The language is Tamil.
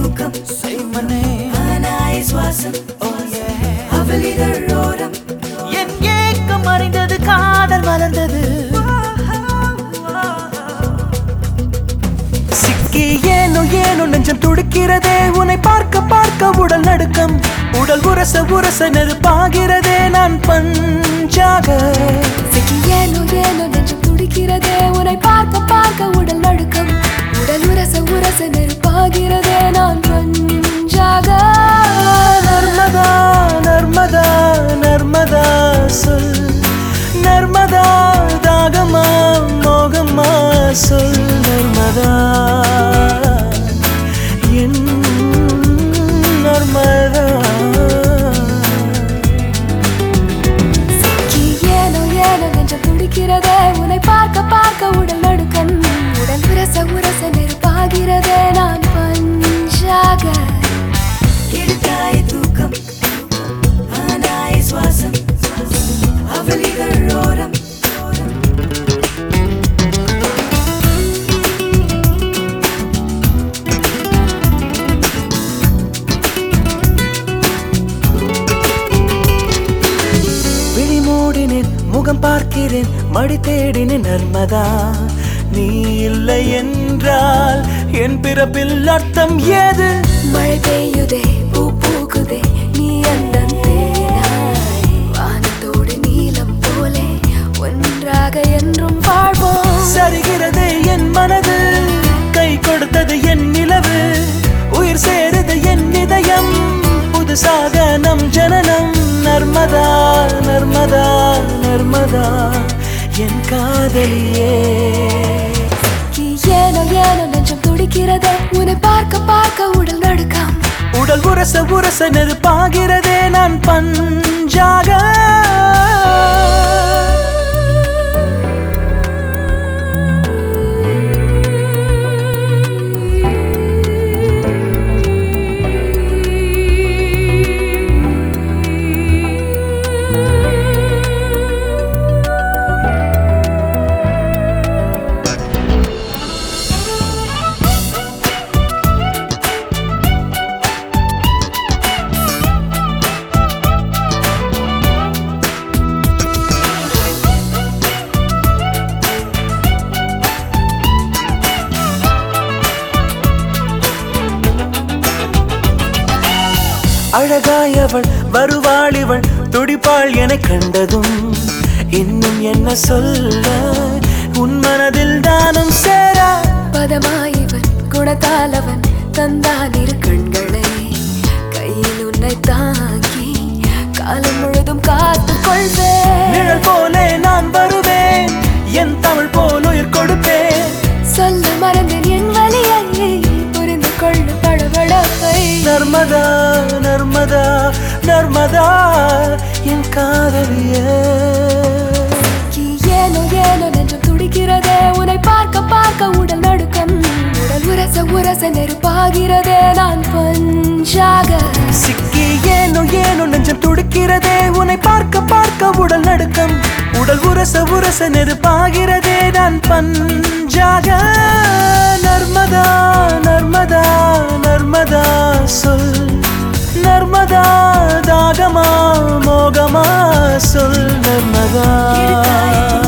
தூக்கம் செய்மனே ஆனாய் சுவாசம் அவளிகள் ரோரம் என் ஏக்கம் அறிந்தது காதல் மலர்ந்தது சிக்கி ஏனோ ஏனோ நெஞ்சம் துடிக்கிறதே உன்னை பார்க்க பார்க்க உடல் நடுக்கம் உடல் உரச உரச நெருப்பாகிறதே நான் பஞ்சாக சிக்கி ஏனோ ஏனோ நெஞ்சம் துடிக்கிறதே உன்னை பார்க்க பார்க்க உடல் நடுக்கம் உடல் உரச உரச நெருப்பாகிறதே நான் பஞ்சாக நர்மதா நர்மதா நர்மதா சொல் நர்மதா தாகமா மோகமா சொல் நர்மதா என் நர்மதா சிக்கி ஏனோ ஏனோ நெஞ்சம் துடிக்கிறதே உன்னை பார்க்க பார்க்க உடல் நடுக்கம் உடல் உரச உரச நெருப்பாகிறதே நான் பஞ்சாக எடுத்தாய் தூக்கம் ஆனாய் சுவாசம் அவளிகள் ரோரம் விழி மூடினேன் முகம் பார்க்கிறேன் மடி தேடினேன் நர்மதா நீ இல்லை என்றால் என் பிறப்பில் அர்த்தம் ஏது மழை பெய்யுதே பூ பூக்குதே நீ அந்த வானத்தோடு நீலம் போலே ஒன்றாக என்றும் வாழ்வோம் சரிகிறதே என் மனது கை கொடுத்தது என் நிலவு உயிர் சேருது என் இதயம் புதுசாக நம் ஜனனம் நர்மதா நர்மதா நர்மதா என் காதலியே ஏனோ ஏனோ நெஞ்சம் துடிக்கிறதே உன்னை பார்க்க பார்க்க உடல் நடுக்கம் உடல் உரச உரச நெருப்பாகிறதே நான் பஞ்சாக அழகாயவள் வருவாளிவள் துடிப்பாள் என கண்டதும் இன்னும் என்ன சொல்ல உன் மனதில் தானும் சேர பதமாயவன் குணத்தாலவன் தந்தான் இரு கண்களை கையில் உன்னை தாங்கி காலம் முழுதும் காத்து கொள்வேன் நிழல் போலே நான் வருவேன் என் தமிழ் போல் உயிர் கொடுப்பேன் சொல்ல மறந்தேன் என் வலியை புரிந்து கொள்ள படபடப்பை நர்மதா நர்மதா நர்மதா என் காதலியே ஏனோ ஏனோ நெஞ்சம் துடிக்கிறதே உன்னை பார்க்க பார்க்க உடல் நடுக்கம் உடல் உரச உரச நெருப்பாகிறதே நான் பஞ்சாக சிக்கி ஏனோ ஏனோ நெஞ்சம் துடிக்கிறதே உன்னை பார்க்க பார்க்க உடல் நடுக்கம் உடல் உரச உரச நெருப்பாகிறதே நான் பஞ்சாக நர்மதா நர்மதா நர்மதா சொல் நர்மதா தாகமா மோகமா சொல் நர்மதா